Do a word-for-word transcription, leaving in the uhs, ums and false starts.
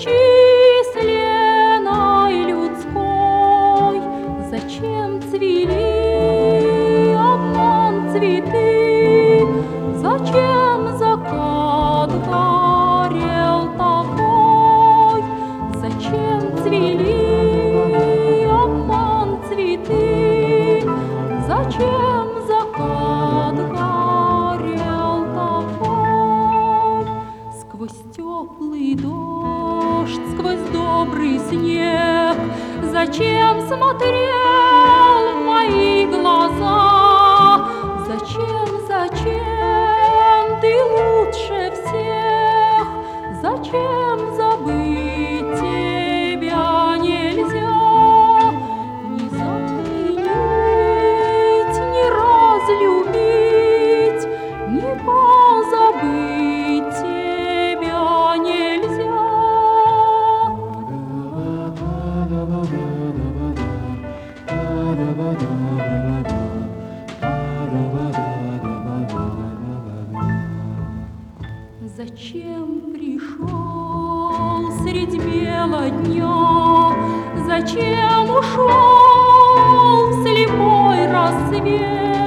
бесчисленной людской. Зачем цвели обман цветы? Зачем закат горел такой? Зачем цвели обман цветы? Зачем закат горел такой? Сквозь теплый дождь, сквозь добрый снег, зачем смотрел в мои глаза? Зачем, зачем ты лучше всех? Зачем забыть тебя нельзя? Не запленить, не разлюбить, не позабыть тебя нельзя. Зачем пришел средь бела дня? Зачем ушел в слепой рассвет?